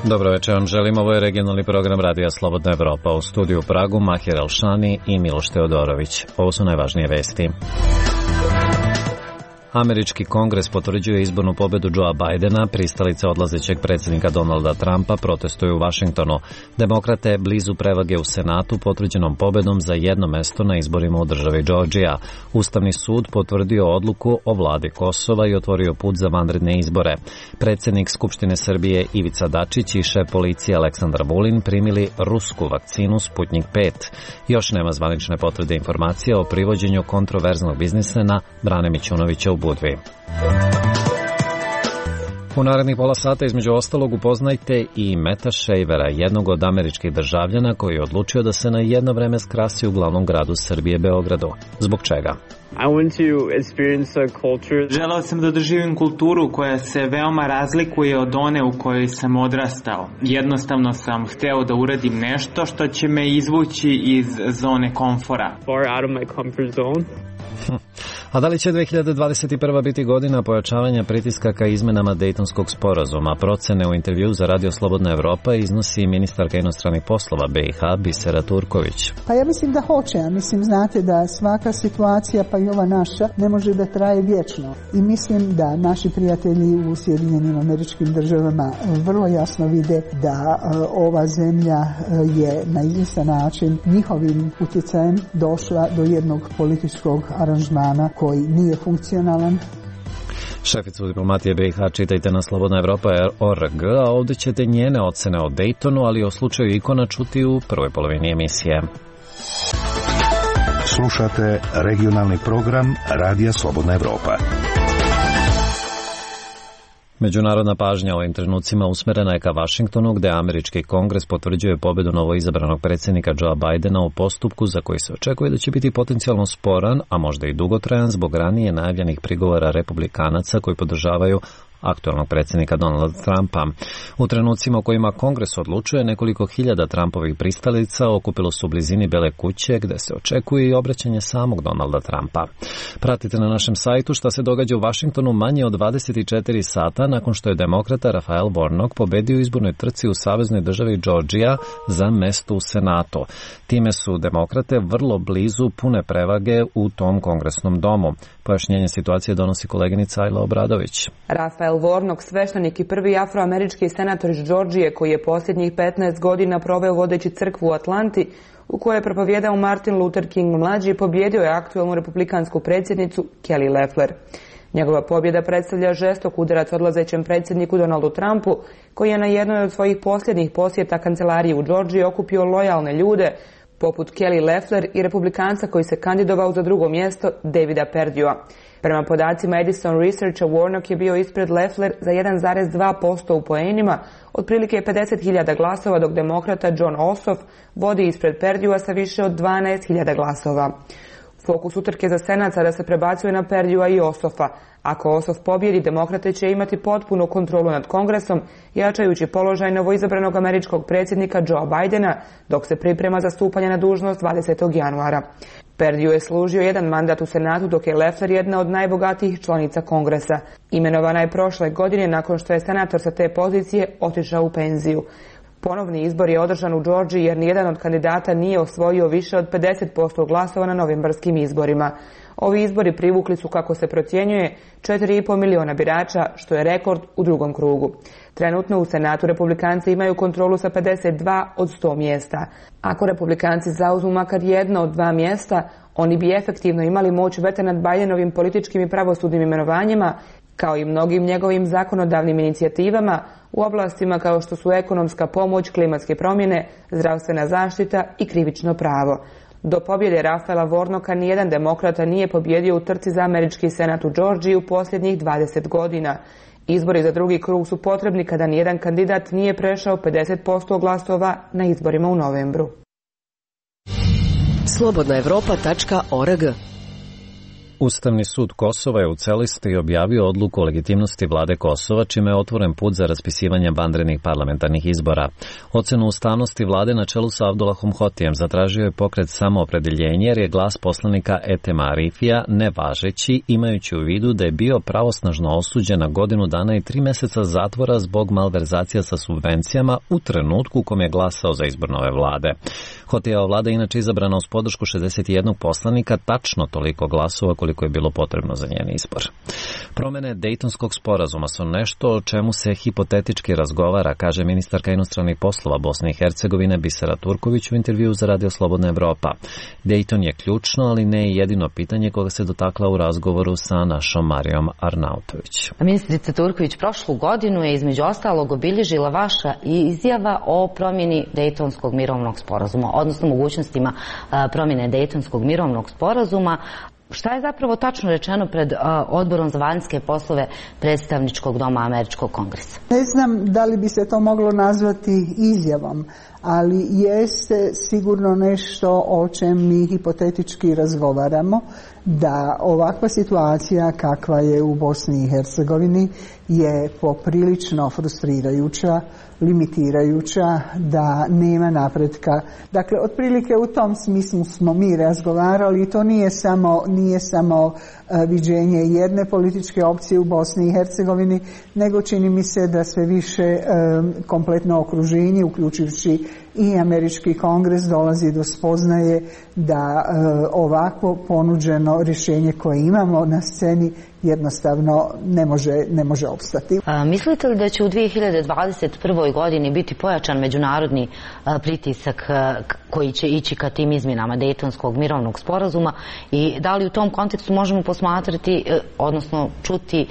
Dobro večer vam želim, ovo je regionalni program Radija Slobodna Evropa. U studiju u Pragu Mahir Alšani i Miloš Teodorović. Ovo su najvažnije vesti. Američki kongres potvrđuje izbornu pobedu Joea Bidena, pristalice odlazećeg predsjednika Donalda Trumpa protestuju u Vašingtonu. Demokrate blizu prevage u Senatu potvrđenom pobedom za jedno mesto na izborima u državi Georgija. Ustavni sud potvrdio odluku o vladi Kosova i otvorio put za vanredne izbore. Predsjednik Skupštine Srbije Ivica Dačić i šef policije Aleksandar Vulin primili rusku vakcinu Sputnik 5. Još nema zvanične potvrde informacija o privođenju kontroverznog biznismena Brane Mićunovića u Budvi. U narednih pola sata između ostalog upoznajte i Meta Shavera, jednog od američkih državljana koji je odlučio da se na jedno vreme skrasi u glavnom gradu Srbije, Beogradu. Zbog čega? Želeo sam da doživim kulturu koja se veoma razlikuje od one u kojoj sam odrastao. Jednostavno sam hteo da uradim nešto što će me izvući iz zone komfora. A da li će 2021. biti godina pojačavanja pritiska ka izmenama Dejtonskog sporazuma? Procene u intervju za Radio Slobodna Evropa iznosi ministarka inostranih poslova BiH Bisera Turković. Pa ja mislim da hoće. Ja mislim, znate, da svaka situacija, pa i ova naša, ne može da traje vječno. I mislim da naši prijatelji u Sjedinjenim Američkim Državama vrlo jasno vide da ova zemlja je na izvjestan način njihovim utjecajem došla do jednog političkog aranžmana koji nije funkcionalan. Šeficu diplomatije BiH čitajte na slobodnaevropa.org, a ovdje ćete njene ocene o Dejtonu, ali o slučaju Ikona čuti u prvoj polovini emisije. Slušate regionalni program Radija Slobodna Evropa. Međunarodna pažnja ovim trenucima usmerena je ka Vašingtonu, gde američki kongres potvrđuje pobedu novoizabranog predsjednika Joea Bidena u postupku za koji se očekuje da će biti potencijalno sporan, a možda i dugotrajan zbog ranije najavljenih prigovora republikanaca koji podržavaju aktualnog predsjednika Donalda Trumpa. U trenucima u kojima kongres odlučuje, nekoliko hiljada Trumpovih pristalica okupilo su u blizini Bele kuće, gde se očekuje i obraćanje samog Donalda Trumpa. Pratite na našem sajtu šta se događa u Vašingtonu manje od 24 sata nakon što je demokrata Raphael Warnock pobedio u izbornoj trci u saveznoj državi Georgija za mesto u Senatu. Time su demokrate vrlo blizu pune prevage u tom kongresnom domu. Pojašnjenje situacije donosi koleginica Ajla Obradović. Raphael Warnock, sveštenik i prvi afroamerički senator iz Georgije koji je posljednjih 15 godina proveo vodeći crkvu u Atlanti, u kojoj je propovijedao Martin Luther King mlađi, pobjedio je aktualnu republikansku predsjednicu Kelly Loeffler. Njegova pobjeda predstavlja žestok udarac odlazećem predsjedniku Donaldu Trumpu, koji je na jednoj od svojih posljednjih posjeta kancelariji u Georgiji okupio lojalne ljude, poput Kelly Loeffler i republikanca koji se kandidovao za drugo mjesto Davida Perduea. Prema podacima Edison Researcha, Warnock je bio ispred Loeffler za 1,2% u poenima, otprilike 50.000 glasova, dok demokrata John Ossoff vodi ispred Perduea sa više od 12.000 glasova. Fokus utrke za senat sada se prebacuje na Perduea i Ossoffa. Ako Ossoff pobjedi, demokrate će imati potpunu kontrolu nad kongresom, jačajući položaj novoizabranog američkog predsjednika Joea Bidena, dok se priprema za stupanje na dužnost 20. januara. Perdue je služio jedan mandat u Senatu, dok je Loeffler jedna od najbogatijih članica kongresa. Imenovana je prošle godine nakon što je senator sa te pozicije otišao u penziju. Ponovni izbor je održan u Georgiji jer nijedan od kandidata nije osvojio više od 50% glasova na novembarskim izborima. Ovi izbori privukli su, kako se procjenjuje, 4,5 miliona birača, što je rekord u drugom krugu. Trenutno u Senatu republikanci imaju kontrolu sa 52 od 100 mjesta. Ako republikanci zauzmu makar jedno od 2 mjesta, oni bi efektivno imali moć veta nad Bidenovim političkim i pravosudnim imenovanjima, kao i mnogim njegovim zakonodavnim inicijativama u oblastima kao što su ekonomska pomoć, klimatske promjene, zdravstvena zaštita i krivično pravo. Do pobjede Raphaela Warnocka nijedan demokrata nije pobjedio u trci za američki senat u Georgiji u posljednjih 20 godina. Izbori za drugi krug su potrebni kada nijedan kandidat nije prešao 50% glasova na izborima u novembru. slobodnaevropa.org Ustavni sud Kosova je u celosti objavio odluku o legitimnosti vlade Kosova, čime je otvoren put za raspisivanje vanrednih parlamentarnih izbora. Ocenu ustavnosti vlade na čelu sa Abdullahom Hotijem zatražio je pokret Samoopredeljenje, jer je glas poslanika Etema Arifija nevažeći, imajući u vidu da je bio pravosnažno osuđen na 1 godinu dana i 3 meseca zatvora zbog malverzacija sa subvencijama u trenutku u kom je glasao za izbor nove vlade. Hotijeva vlada je inače izabrana uz podršku 61 poslanika, tačno toliko glasova koliko je bilo potrebno za njen izbor. Promene Dejtonskog sporazuma su nešto o čemu se hipotetički razgovara, kaže ministarka inostranih poslova Bosne i Hercegovine Bisera Turković u intervjuu za Radio Slobodna Evropa. Dejton je ključno, ali ne i jedino pitanje koga se dotakla u razgovoru sa našom Marijom Arnautović. Ministrica Turković prošlu godinu je između ostalog obilježila vaša izjava o promjeni Dejtonskog mirovnog sporazuma, odnosno mogućnostima promjene Dejtonskog mirovnog sporazuma. Šta je zapravo tačno rečeno pred Odborom za vanjske poslove predstavničkog doma Američkog kongresa? Ne znam da li bi se to moglo nazvati izjavom, ali jeste sigurno nešto o čem mi hipotetički razgovaramo, da ovakva situacija kakva je u Bosni i Hercegovini je poprilično frustrirajuća, limitirajuća, da nema napretka. Dakle, otprilike u tom smislu smo mi razgovarali i to nije samo viđenje jedne političke opcije u Bosni i Hercegovini, nego čini mi se da sve više kompletno okruženje, uključujući i Američki kongres, dolazi do spoznaje da ovako ponuđeno rješenje koje imamo na sceni jednostavno ne može opstati. Mislite li da će u 2021. godini biti pojačan međunarodni pritisak koji će ići ka tim izmjenama Dejtonskog mirovnog sporazuma i da li u tom kontekstu možemo posmatrati, odnosno čuti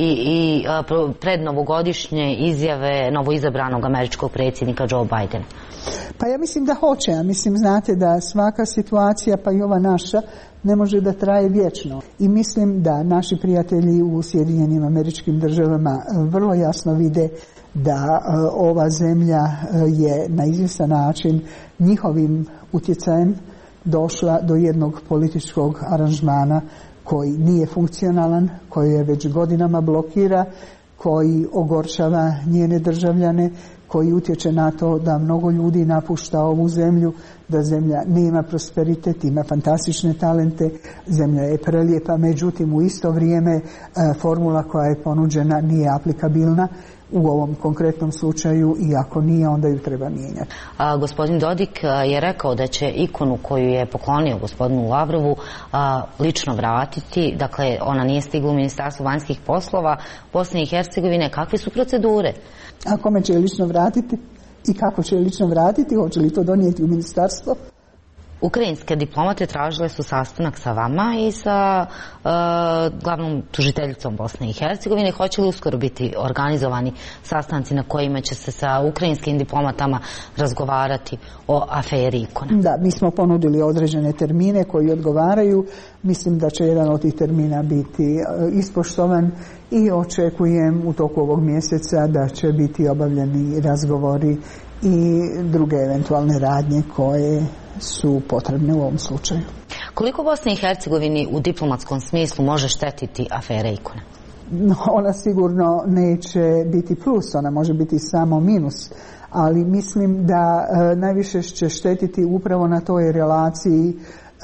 i prednovogodišnje izjave novoizabranog američkog predsjednika Joe Bidena? Pa ja mislim da hoće. Ja mislim, znate, da svaka situacija, pa i ova naša, ne može da traje vječno. I mislim da naši prijatelji u Sjedinjenim Američkim Državama vrlo jasno vide da ova zemlja je na izvjestan način njihovim utjecajem došla do jednog političkog aranžmana koji nije funkcionalan, koji je već godinama blokira, koji ogorčava njene državljane, koji utječe na to da mnogo ljudi napušta ovu zemlju, da zemlja nema prosperitet, ima fantastične talente, zemlja je prelijepa, međutim u isto vrijeme formula koja je ponuđena nije aplikabilna u ovom konkretnom slučaju i ako nije, onda ju treba mijenjati. Gospodin Dodik je rekao da će ikonu koju je poklonio gospodinu Lavrovu lično vratiti, dakle ona nije stigla u Ministarstvo vanjskih poslova Bosne i Hercegovine. Kakve su procedure? A kome će je lično vratiti i kako će je lično vratiti, hoće li to donijeti u ministarstvo? Ukrajinske diplomate tražile su sastanak sa vama i sa glavnom tužiteljicom Bosne i Hercegovine. Hoće li uskoro biti organizovani sastanci na kojima će se sa ukrajinskim diplomatama razgovarati o aferi Ikona? Da, mi smo ponudili određene termine koji odgovaraju. Mislim da će jedan od tih termina biti ispoštovan i očekujem u toku ovog mjeseca da će biti obavljeni razgovori i druge eventualne radnje koje su potrebne u ovom slučaju. Koliko Bosni i Hercegovini u diplomatskom smislu može štetiti afera Ikona? Ona sigurno neće biti plus, ona može biti samo minus, ali mislim da najviše će štetiti upravo na toj relaciji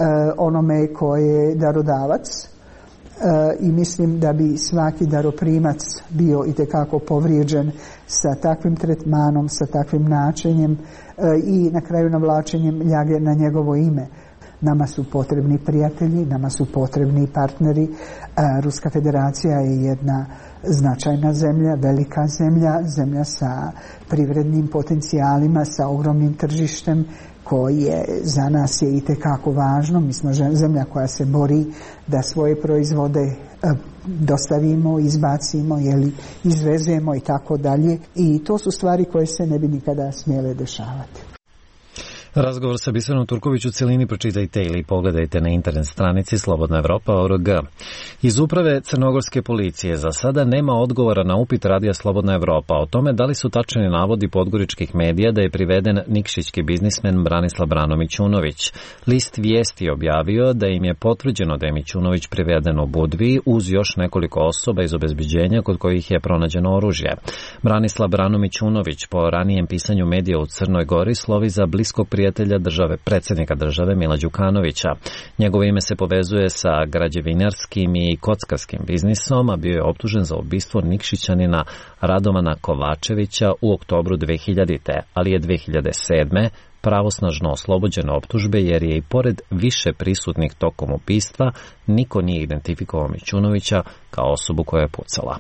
onome koji je darodavac i mislim da bi svaki daroprimac bio itekako povrijeđen sa takvim tretmanom, sa takvim načinjem i na kraju navlačenjem ljage na njegovo ime. Nama su potrebni prijatelji, nama su potrebni partneri. Ruska federacija je jedna značajna zemlja, velika zemlja, zemlja sa privrednim potencijalima, sa ogromnim tržištem koje za nas je itekako važno. Mi smo zemlja koja se bori da svoje proizvode dostavimo, izbacimo, izvezemo i tako dalje. I to su stvari koje se ne bi nikada smjele dešavati. Razgovor sa Biserom Turković u celini pročitajte ili pogledajte na internet stranici slobodnaevropa.org. Iz uprave crnogorske policije za sada nema odgovora na upit Radija Slobodna Evropa o tome da li su tačni navodi podgoričkih medija da je priveden nikšićki biznismen Branislav Brano-Mićunović. List vijesti objavio da im je potvrđeno da je Mićunović priveden u Budvi uz još nekoliko osoba iz obezbeđenja kod kojih je pronađeno oružje. Branislav Brano-Mićunović po ranijem pisanju medija u Crnoj Gori slovi za bliskog prijatelja predsjednika države Mila Đukanovića. Njegovo ime se povezuje sa građevinarskim i kockarskim biznisom, a bio je optužen za ubistvo Nikšićanina Radovana Kovačevića u oktobru 2000. ali je 2007. pravosnažno oslobođen optužbe jer je i pored više prisutnih tokom ubistva niko nije identifikovao Mićunovića kao osobu koja je pucala.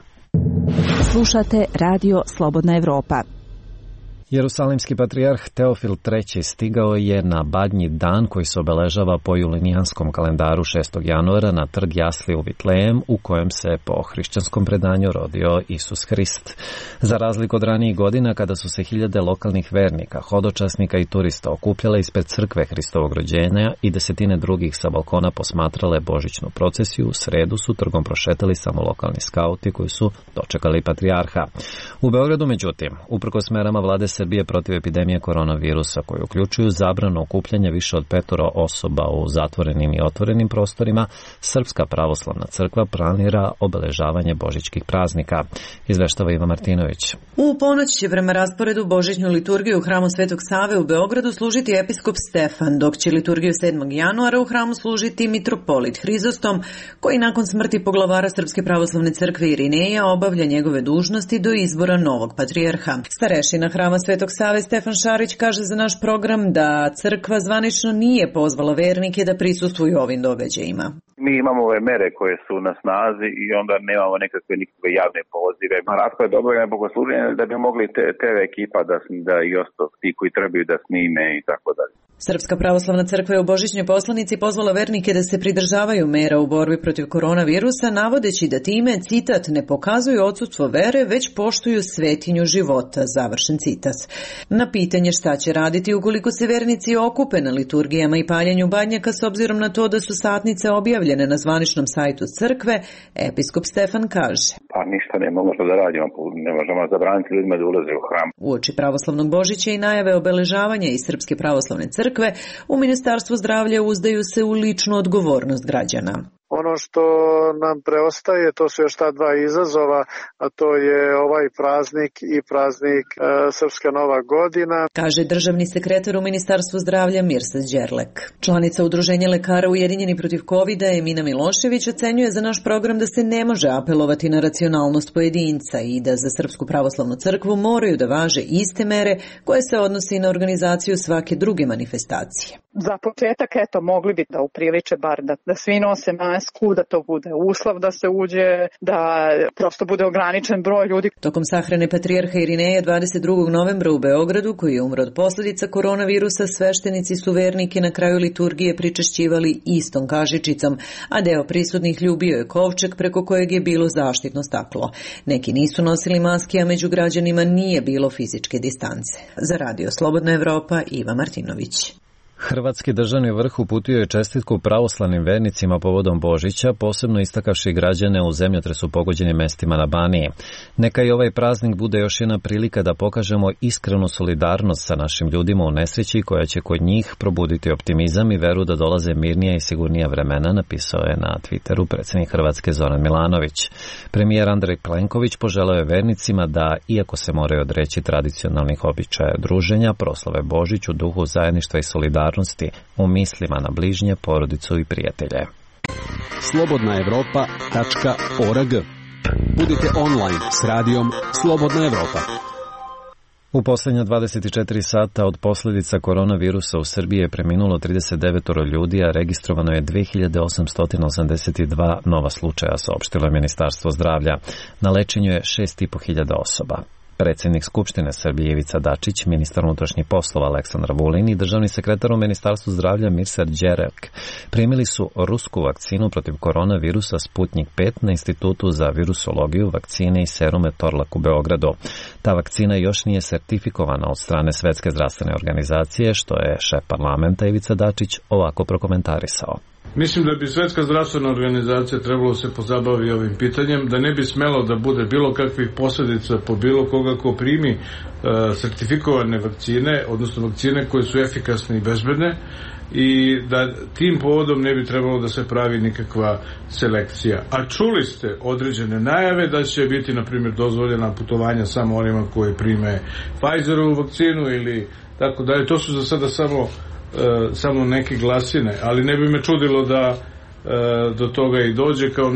Slušate Radio Slobodna Evropa. Jerusalimski patrijarh Teofil III stigao je na Badnji dan koji se obeležava po julinijanskom kalendaru 6. januara na trg Jasli u Vitlejem u kojem se po hrišćanskom predanju rodio Isus Hrist. Za razliku od ranijih godina kada su se hiljade lokalnih vernika, hodočasnika i turista okupljale ispred crkve Hristovog rođenja i desetine drugih sa balkona posmatrale božićnu procesiju, u sredu su trgom prošetali samo lokalni skauti koji su dočekali patrijarha. U Beogradu, međutim, uprkos merama vlade Srbije protiv epidemije koronavirusa koji uključuju zabranu okupljanja više od 5 osoba u zatvorenim i otvorenim prostorima, Srpska pravoslavna crkva planira obeležavanje božićkih praznika. Izveštava Iva Martinović. U ponoć će prema rasporedu božićnu liturgiju u hramu Svetog Save u Beogradu služiti episkop Stefan, dok će liturgiju 7. januara u hramu služiti mitropolit Hrizostom, koji nakon smrti poglavara Srpske pravoslavne crkve Irineja obavlja njegove dužnosti do izbora novog patrijarha. Starešina hrama Svetog Save Stefan Šarić kaže za naš program da crkva zvanično nije pozvala vernike da prisustvuju ovim događajima. Mi imamo ove mere koje su na snazi i onda nemamo nikakve javne pozive. Raspored dobrovoljnog bogosluženja da bi mogli TV ekipa da i ostali ti koji trebaju da snime i tako dalje. Srpska pravoslavna crkva je u božićnoj poslanici pozvala vernike da se pridržavaju mera u borbi protiv koronavirusa, navodeći da time, citat, ne pokazuju odsudstvo vere, već poštuju svetinju života, završen citat. Na pitanje šta će raditi ukoliko se vernici okupe na liturgijama i paljenju badnjaka s obzirom na to da su satnice objavljene na zvaničnom sajtu crkve, episkop Stefan kaže: Pa ništa ne možemo da radimo, ne možemo zabraniti ljudima da ulaze u hram. Uoči pravoslavnog Božića i najave obeležavanja iz Srpske pravoslavne crkve, u Ministarstvu zdravlja uzdaju se u ličnu odgovornost građana. Ono što nam preostaje, to su još ta dva izazova, a to je ovaj praznik i praznik Srpska Nova godina, kaže državni sekretar u Ministarstvu zdravlja Mirsad Đerlek. Članica Udruženja lekara Ujedinjeni protiv Covida Emina Milošević ocenjuje za naš program da se ne može apelovati na racionalnost pojedinca i da za Srpsku pravoslavnu crkvu moraju da važe iste mere koje se odnosi na organizaciju svake druge manifestacije. Za početak, mogli bi da upriliče bar da svi nose masku, da to bude uslov da se uđe, da prosto bude ograničen broj ljudi. Tokom sahrane patrijarha Irineja 22. novembra u Beogradu, koji je umro od posljedica koronavirusa, sveštenici su vernike na kraju liturgije pričešćivali istom kažičicom, a deo prisutnih ljubio je kovčeg preko kojeg je bilo zaštitno staklo. Neki nisu nosili maske, a među građanima nije bilo fizičke distance. Za Radio Slobodna Evropa, Iva Martinović. Hrvatski državni vrh uputio je čestitku pravoslavnim vernicima povodom Božića, posebno istakavši građane u zemljotresu pogođenim mestima na Baniji. Neka i ovaj praznik bude još jedna prilika da pokažemo iskrenu solidarnost sa našim ljudima u nesreći koja će kod njih probuditi optimizam i veru da dolaze mirnija i sigurnija vremena, napisao je na Twitteru predsjednik Hrvatske Zoran Milanović. Premijer Andrej Plenković poželeo je vernicima da, iako se moraju odreći tradicionalnih običaja druženja, proslave Božić u duhu zajedništva i solidarnosti u mislima na bližnje, porodicu i prijatelje. slobodnaevropa.org. Budite online s radijom Slobodna Evropa. U posljednja 24 sata od posljedica koronavirusa u Srbiji je preminulo 39 ljudi, a registrovano je 2882 nova slučaja, saopštilo je Ministarstvo zdravlja. Na lečenju je 6500 osoba. Predsjednik Skupštine Srbije Ivica Dačić, ministar unutrašnjih poslova Aleksandar Vulin i državni sekretar u Ministarstvu zdravlja Mirsad Đerek primili su rusku vakcinu protiv koronavirusa Sputnik 5 na Institutu za virusologiju, vakcine i serume Torlak u Beogradu. Ta vakcina još nije sertifikovana od strane Svetske zdravstvene organizacije, što je šef parlamenta Ivica Dačić ovako prokomentarisao. Mislim da bi Svetska zdravstvena organizacija trebalo se pozabaviti ovim pitanjem, da ne bi smelo da bude bilo kakvih posljedica po bilo koga ko primi sertifikovane vakcine, odnosno vakcine koje su efikasne i bezbedne, i da tim povodom ne bi trebalo da se pravi nikakva selekcija. A čuli ste određene najave da će biti, na primjer, dozvoljena putovanja samo onima koji prime Pfizerovu vakcinu ili tako dalje. To su za sada samo neke glasine, ali ne bi me čudilo da do toga i dođe kao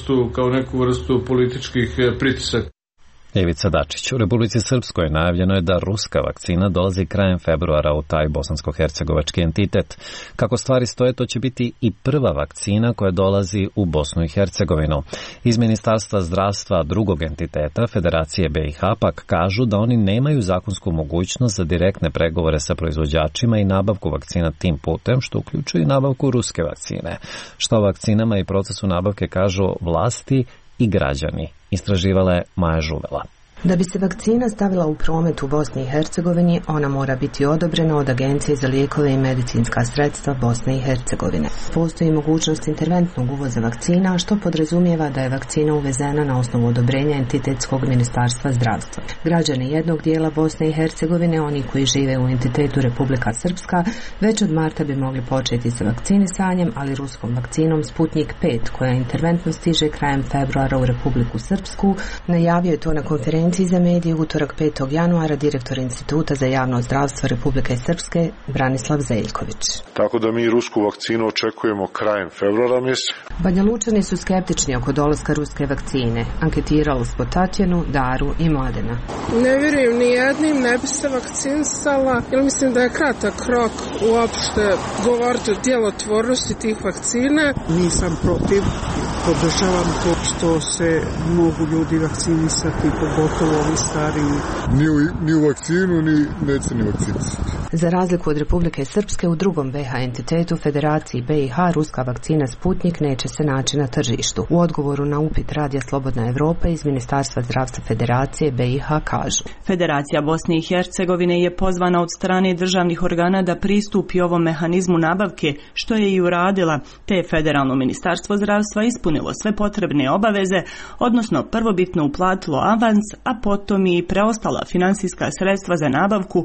neku vrstu političkih pritisaka. Ivica Dačić. U Republici Srpskoj najavljeno je da ruska vakcina dolazi krajem februara u taj bosansko-hercegovački entitet. Kako stvari stoje, to će biti i prva vakcina koja dolazi u Bosnu i Hercegovinu. Iz Ministarstva zdravstva drugog entiteta, Federacije BiH, pak kažu da oni nemaju zakonsku mogućnost za direktne pregovore sa proizvođačima i nabavku vakcina tim putem, što uključuje i nabavku ruske vakcine. Što o vakcinama i procesu nabavke kažu vlasti i građani. Istraživala je Maja Žuvela. Da bi se vakcina stavila u promet u Bosni i Hercegovini, ona mora biti odobrena od Agencije za lijekove i medicinska sredstva Bosne i Hercegovine. Postoji mogućnost interventnog uvoza vakcina, što podrazumijeva da je vakcina uvezena na osnovu odobrenja entitetskog ministarstva zdravstva. Građani jednog dijela Bosne i Hercegovine, oni koji žive u entitetu Republika Srpska, već od marta bi mogli početi sa vakcinisanjem, ali ruskom vakcinom Sputnik 5, koja interventno stiže krajem februara u Republiku Srpsku, najavio je to na konferenciji za medije utorak 5. januara direktor Instituta za javno zdravstvo Republike Srpske Branislav Zeljković. Tako da mi rusku vakcinu očekujemo krajem februara mjeseca. Banja Lučani su skeptični oko dolaska ruske vakcine. Anketirali smo Tatjanu, Daru i Mladena. Ne vjerujem ni jednim, ne bi se vakcinisala, jer mislim da je kratak rok uopšte govoriti o djelotvornosti tih vakcina. Nisam protiv, podržavam to što se mogu ljudi vakcinisati, pogotovo ovi stariji. Ni u vakcinu, ni neće ni vakcinisati. Za razliku od Republike Srpske, u drugom BiH entitetu Federaciji BiH ruska vakcina Sputnik neće se naći na tržištu. U odgovoru na upit Radija Slobodna Evropa iz Ministarstva zdravstva Federacije BiH kažu: Federacija Bosne i Hercegovine je pozvana od strane državnih organa da pristupi ovom mehanizmu nabavke, što je i uradila, te je Federalno ministarstvo zdravstva ispunilo sve potrebne obaveze, odnosno prvobitno uplatilo avans, a potom i preostala finansijska sredstva za nabavku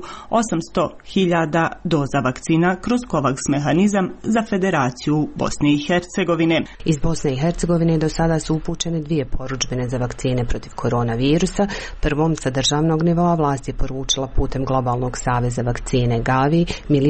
800.000 doza vakcina kroz COVAX mehanizam za Federaciju Bosne i Hercegovine. Iz Bosne i Hercegovine do sada su upućene 2 porudžbine za vakcine protiv koronavirusa. Prvom sa državnog nivoa vlast je poručila putem Globalnog saveza vakcine Gavi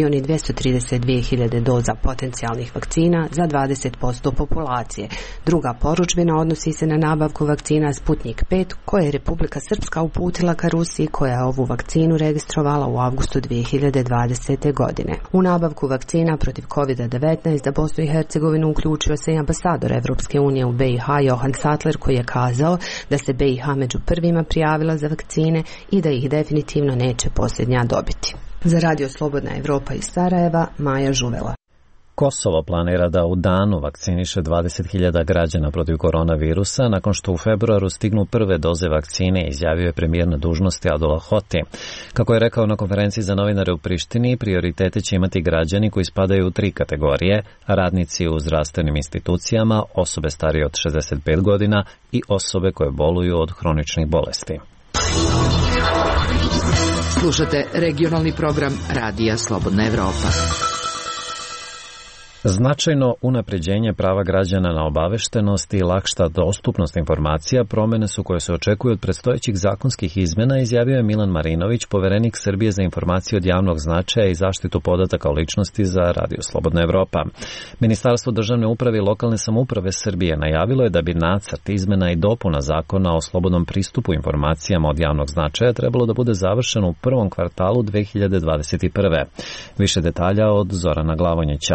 1.232.000 doza potencijalnih vakcina za 20% populacije. Druga porudžbina odnosi se na nabavku vakcina Sputnik 5 koje je Republika Srpska uputila ka Rusiji, koja je ovu vakcinu registrovala u avgustu 2020. godine. U nabavku vakcina protiv COVID-19 za Bosnu i Hercegovinu uključio se i ambasador Evropske unije u BiH Johan Sattler, koji je kazao da se BiH među prvima prijavila za vakcine i da ih definitivno neće posljednja dobiti. Za Radio Slobodna Evropa iz Sarajeva, Maja Žuvela. Kosovo planira da u danu vakciniše 20.000 građana protiv koronavirusa nakon što u februaru stignu prve doze vakcine, izjavio je premijer na dužnosti Abdullah Hoti. Kako je rekao na konferenciji za novinare u Prištini, prioritete će imati građani koji spadaju u 3 kategorije: radnici u zdravstvenim institucijama, osobe starije od 65 godina i osobe koje boluju od hroničnih bolesti. Slušate regionalni program Radija Slobodna Evropa. Značajno unapređenje prava građana na obaveštenost i lakša dostupnost informacija promjene su koje se očekuju od predstojećih zakonskih izmjena, izjavio je Milan Marinović, poverenik Srbije za informacije od javnog značaja i zaštitu podataka o ličnosti za Radio Slobodna Evropa. Ministarstvo državne uprave i lokalne samouprave Srbije najavilo je da bi nacrt izmjena i dopuna zakona o slobodnom pristupu informacijama od javnog značaja trebalo da bude završeno u prvom kvartalu 2021. Više detalja od Zorana Glavonjića.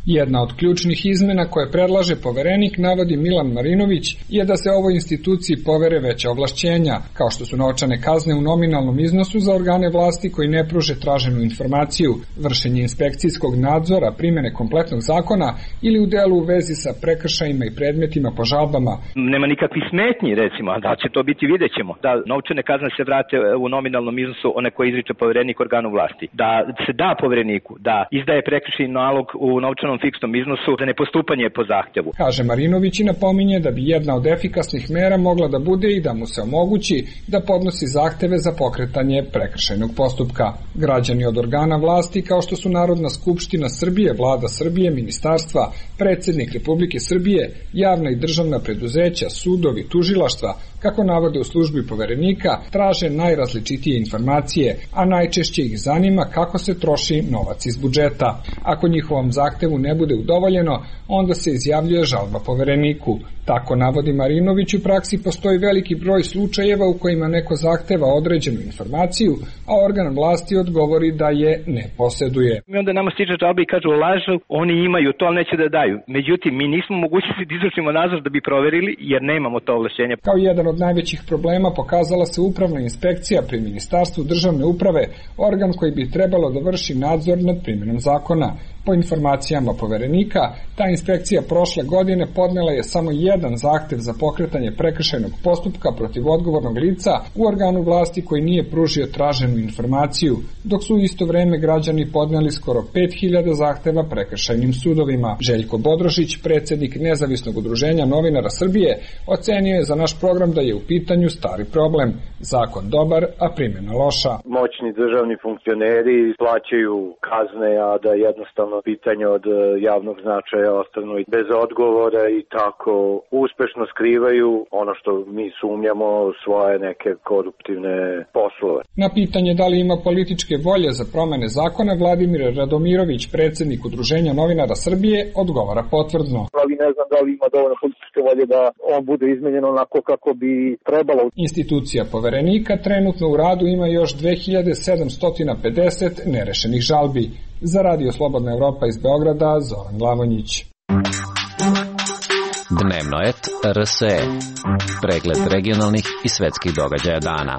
Jedna od ključnih izmena koje predlaže poverenik, navodi Milan Marinović, je da se ovoj instituciji povere veća ovlašćenja, kao što su novčane kazne u nominalnom iznosu za organe vlasti koji ne pruže traženu informaciju, vršenje inspekcijskog nadzora primene kompletnog zakona ili u delu u vezi sa prekršajima i predmetima po žalbama. Nema nikakvih smetnji, recimo, a da će to biti, vidjet ćemo. Da novčane kazne se vrate u nominalnom iznosu one koje izriče poverenik organu vlasti. Da se da povereniku da izdaje prekršajni nalog u novčanom fiksnom iznosu za nepostupanje po zahtjevu. Kaže Marinović i napominje da bi jedna od efikasnih mera mogla da bude i da mu se omogući da podnosi zahteve za pokretanje prekršajnog postupka. Građani od organa vlasti kao što su Narodna skupština Srbije, Vlada Srbije, ministarstva, predsjednik Republike Srbije, javna i državna preduzeća, sudovi, tužilaštva, kako navode u službi poverenika, traže najrazličitije informacije, a najčešće ih zanima kako se troši novac iz budžeta. Ako njihovom zahtevu ne bude udovoljeno, onda se izjavljuje žalba povereniku. Tako navodi Marinović, u praksi postoji veliki broj slučajeva u kojima neko zahteva određenu informaciju, a organ vlasti odgovori da je ne posjeduje. I onda nama stiže žalba i kažu lažu, oni imaju to, ali neće da daju. Međutim, mi nismo mogućnosti da izvršimo nadzor da bi proverili, jer nemamo to ovlašćenje. Kao jedan od najvećih problema pokazala se upravna inspekcija pri Ministarstvu državne uprave, organ koji bi trebalo da vrši nadzor nad primjenom zakona. Po informacijama poverenika, ta inspekcija prošle godine podnela je samo jedan zahtev za pokretanje prekršajnog postupka protiv odgovornog lica u organu vlasti koji nije pružio traženu informaciju, dok su u isto vreme građani podneli skoro 5000 zahteva prekršajnim sudovima. Željko Bodrožić, predsjednik Nezavisnog udruženja novinara Srbije, ocenio je za naš program da je u pitanju stari problem. Zakon dobar, a primjena loša. Moćni državni funkcioneri plaćaju kazne, a da jednostavno pitanje od javnog značaja ostanu bez odgovora i tako uspešno skrivaju ono što mi sumnjamo, svoje neke koruptivne poslove. Na pitanje da li ima političke volje za promene zakona, Vladimir Radomirović, predsjednik Udruženja novinara Srbije, odgovara potvrdno. Ali ne znam da li ima dovoljno političke volje da on bude izmenjen onako kako bi trebalo. Institucija poverenika trenutno u radu ima još 2750 nerešenih žalbi. Za Radio Slobodna Evropa iz Beograda, Zoran Glavonjić. Dnevnoet RSE. Pregled regionalnih i svetskih događaja dana.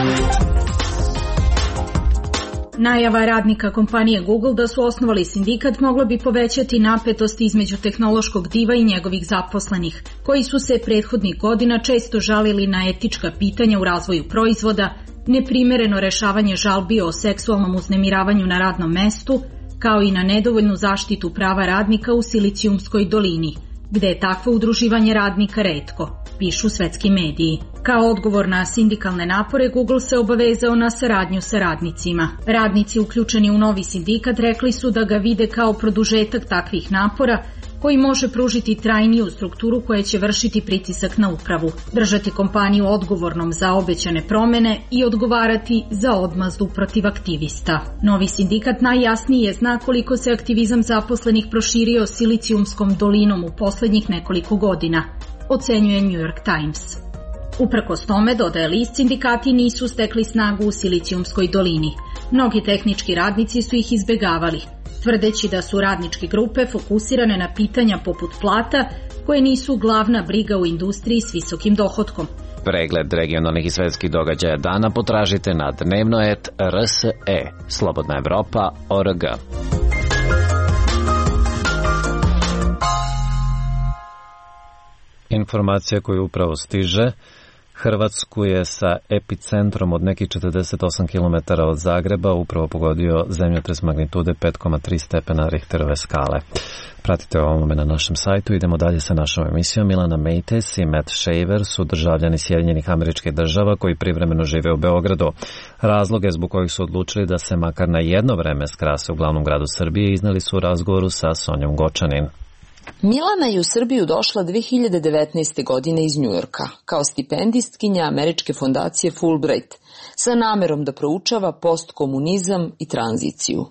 Najava radnika kompanije Google da su osnovali sindikat mogla bi povećati napetost između tehnološkog diva i njegovih zaposlenih, koji su se prethodnih godina često žalili na etička pitanja u razvoju proizvoda, neprimereno rešavanje žalbi o seksualnom uznemiravanju na radnom mestu, kao i na nedovoljnu zaštitu prava radnika u Silicijumskoj dolini, gde je takvo udruživanje radnika retko, pišu svetski mediji. Kao odgovor na sindikalne napore, Google se obavezao na saradnju sa radnicima. Radnici uključeni u novi sindikat rekli su da ga vide kao produžetak takvih napora, koji može pružiti trajniju strukturu koja će vršiti pritisak na upravu, držati kompaniju odgovornom za obećane promene i odgovarati za odmazdu protiv aktivista. Novi sindikat najjasnije zna koliko se aktivizam zaposlenih proširio Silicijumskom dolinom u poslednjih nekoliko godina, ocenjuje New York Times. Uprkos tome, dodaje list, sindikati nisu stekli snagu u Silicijumskoj dolini. Mnogi tehnički radnici su ih izbegavali, tvrdeći da su radničke grupe fokusirane na pitanja poput plata, koje nisu glavna briga u industriji s visokim dohotkom. Pregled regionalnih i svetskih događaja dana potražite na Dnevnoet RSE, Slobodna Evropa.org. Informacija koju upravo stiže: Hrvatsku je sa epicentrom od nekih 48 km od Zagreba upravo pogodio zemljotres magnitude 5,3 stepena Richterove skale. Pratite ovome na našem sajtu. Idemo dalje sa našom emisijom. Milana Mejtes i Matt Shaver su državljani Sjedinjenih Američkih Država koji privremeno žive u Beogradu. Razloge zbog kojih su odlučili da se makar na jedno vreme skrase u glavnom gradu Srbije izneli su u razgovoru sa Sonjom Gočanin. Milana je u Srbiju došla 2019. godine iz Njujorka kao stipendistkinja američke fondacije Fulbright sa namerom da proučava postkomunizam i tranziciju.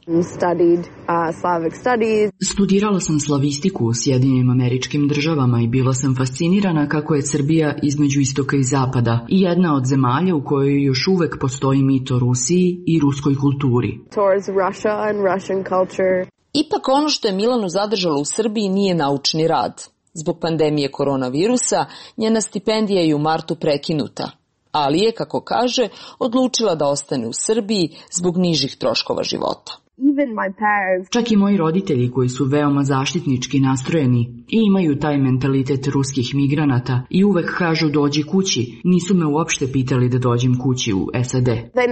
Studirala sam slavistiku u Sjedinjenim Američkim Državama i bila sam fascinirana kako je Srbija između istoka i zapada i jedna od zemalja u kojoj još uvek postoji mit o Rusiji i ruskoj kulturi. Ipak ono što je Milanu zadržalo u Srbiji nije naučni rad. Zbog pandemije koronavirusa njena stipendija je u martu prekinuta, ali je, kako kaže, odlučila da ostane u Srbiji zbog nižih troškova života. Čak i moji roditelji koji su veoma zaštitnički nastrojeni i imaju taj mentalitet ruskih migranata i uvek kažu dođi kući, nisu me uopšte pitali da dođem kući u SAD.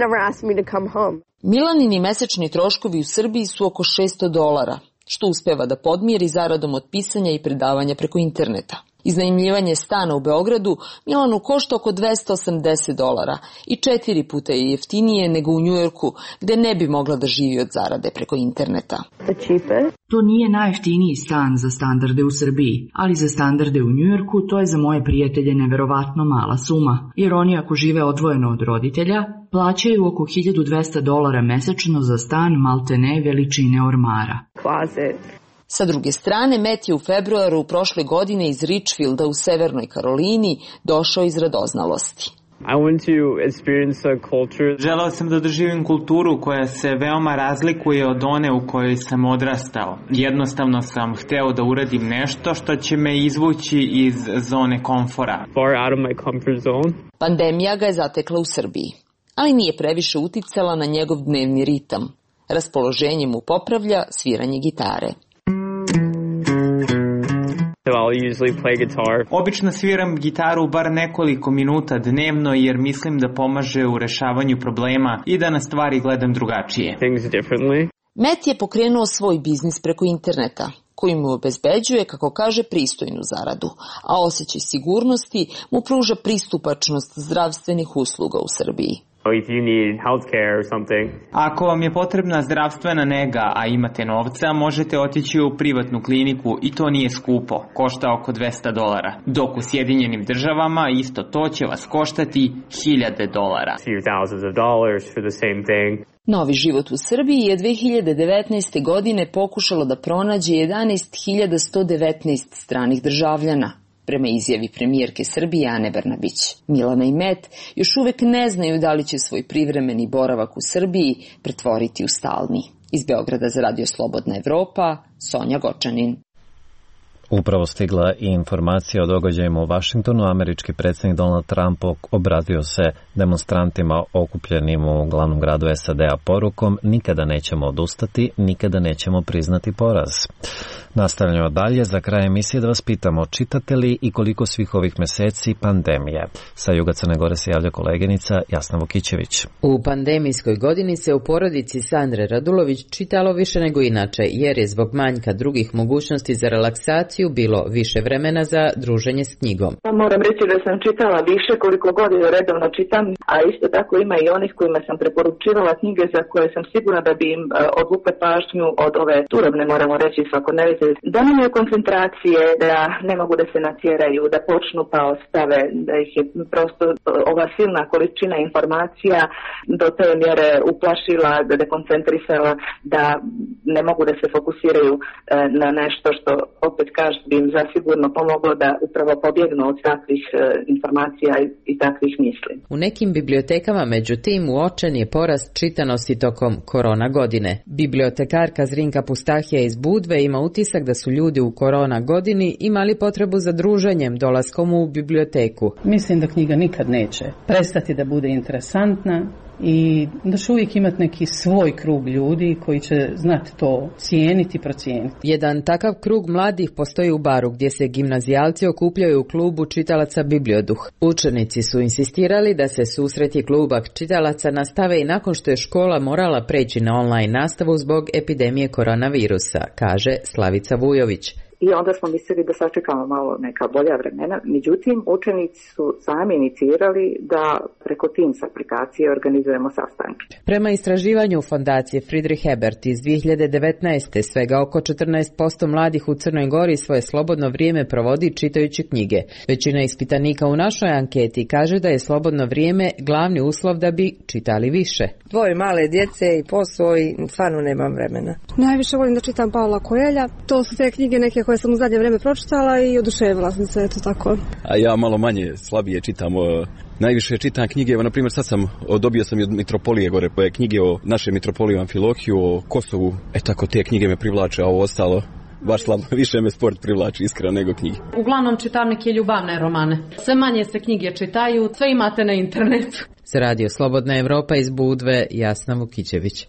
Milanini mesečni troškovi u Srbiji su oko $600, što uspeva da podmiri zaradom od pisanja i predavanja preko interneta. Iznajmljivanje stana u Beogradu Milanu košta oko $280 i 4 puta je jeftinije nego u Njujorku, gde ne bi mogla da živi od zarade preko interneta. To nije najjeftiniji stan za standarde u Srbiji, ali za standarde u Njujorku to je za moje prijatelje neverovatno mala suma, jer oni ako žive odvojeno od roditelja, plaćaju oko $1200 mesečno za stan maltene veličine ormara. Sa druge strane, Matt je u februaru prošle godine iz Richfielda u Severnoj Karolini došao iz radoznalosti. Želeo sam da doživim kulturu koja se veoma razlikuje od one u kojoj sam odrastao. Jednostavno sam hteo da uradim nešto što će me izvući iz zone komfora. Pandemija ga je zatekla u Srbiji, ali nije previše uticala na njegov dnevni ritam. Raspoloženje mu popravlja sviranje gitare. Obično sviram gitaru bar nekoliko minuta dnevno jer mislim da pomaže u rešavanju problema i da na stvari gledam drugačije. Matt je pokrenuo svoj biznis preko interneta, koji mu obezbeđuje, kako kaže, pristojnu zaradu, a osjećaj sigurnosti mu pruža pristupačnost zdravstvenih usluga u Srbiji. Ako vam je potrebna zdravstvena nega, a imate novca, možete otići u privatnu kliniku i to nije skupo, košta oko $200, dok u Sjedinjenim Državama isto to će vas koštati $1,000. Novi život u Srbiji je 2019. godine pokušalo da pronađe 11.119 stranih državljana, prema izjavi premijerke Srbije Ane Brnabić. Milana i Matt još uvek ne znaju da li će svoj privremeni boravak u Srbiji pretvoriti u stalni. Iz Beograda za Radio Slobodna Evropa, Sonja Gočanin. Upravo stigla i informacija o događajima u Vašingtonu. Američki predsjednik Donald Trump obratio se demonstrantima okupljenim u glavnom gradu SAD-a porukom: nikada nećemo odustati, nikada nećemo priznati poraz. Nastavljamo dalje. Za kraj emisije da vas pitamo, čitate li i koliko svih ovih meseci pandemije? Sa juga Crne Gore se javlja koleginica Jasna Vukićević. U pandemijskoj godini se u porodici Sandre Radulović čitalo više nego inače, jer je zbog manjka drugih mogućnosti za relaksaciju bilo više vremena za druženje s knjigom. Moram reći da sam čitala više koliko godina redovno čitam, a isto tako ima i onih kojima sam preporučivala knjige za koje sam sigurna da bi im odvukle pažnju od ove turobne, moramo reći, svakodnevice. Da nemaju koncentracije, da ne mogu da se natjeraju, da počnu pa ostave, da ih je prosto ova silna količina informacija do te mjere uplašila, da dekoncentrisala, da ne mogu da se fokusiraju na nešto što, opet kažem, bi im zasigurno pomoglo da upravo pobjegnu od takvih informacija i takvih misli. U nekim bibliotekama, međutim, uočen je porast čitanosti tokom korona godine. Bibliotekarka Zrinka Pustahija iz Budve ima utisak da su ljudi u korona godini imali potrebu za druženjem dolaskom u biblioteku. Mislim da knjiga nikad neće prestati da bude interesantna i da će uvijek imati neki svoj krug ljudi koji će znati to cijeniti i procijeniti. Jedan takav krug mladih postoji u Baru, gdje se gimnazijalci okupljaju u klubu čitalaca Biblioduh. Učenici su insistirali da se susreti kluba čitalaca nastave i nakon što je škola morala preći na online nastavu zbog epidemije koronavirusa, kaže Slavica Vujović. I onda smo mislili da sačekamo malo neka bolja vremena. Međutim, učenici su sami inicirali da preko Teams aplikacije organizujemo sastanke. Prema istraživanju fondacije Friedrich Ebert iz 2019. svega oko 14% mladih u Crnoj Gori svoje slobodno vrijeme provodi čitajući knjige. Većina ispitanika u našoj anketi kaže da je slobodno vrijeme glavni uslov da bi čitali više. Dvoje male djece i posao i stvarno nemam vremena. Najviše volim da čitam Paula Coelha. To su te knjige neke koje sam u zadnje vreme pročitala i oduševila sam se, eto tako. A ja malo manje, slabije čitam. Najviše čitam knjige, na primjer sad dobio sam i od Mitropolije gore knjige o našoj Mitropoliji Amfilohiju, o Kosovu, tako te knjige me privlače, a ovo ostalo baš slabo, više me sport privlači iskreno nego knjige. Uglavnom čitam neke ljubavne romane. Sve manje se knjige čitaju, sve imate na internetu. Za Radio Slobodna Evropa iz Budve, Jasna Vukićević.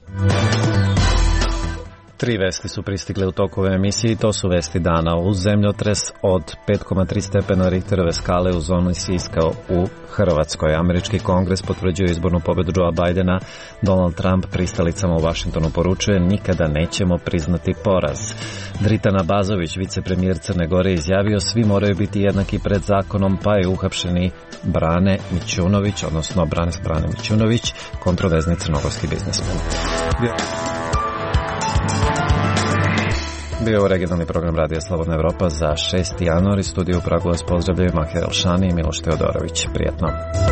3 vesti su pristigle u toku ove emisije i to su vesti dana. Uz zemljotres od 5,3 stepena Richterove skale u zoni Siska u Hrvatskoj. Američki kongres potvrđuje izbornu pobedu Joea Bidena. Donald Trump pristalicama u Vašingtonu poručuje: nikada nećemo priznati poraz. Dritan Abazović, vicepremijer Crne Gore, izjavio: svi moraju biti jednaki pred zakonom, pa je uhapšeni Brane Mićunović, odnosno Brane Mićunović, kontroverzni crnogorski biznismen. Bio je regionalni program Radija Slobodna Evropa za 6. januar. Iz studija u Pragu vas pozdravljaju Mahir Elšani i Miloš Teodorović. Prijetno.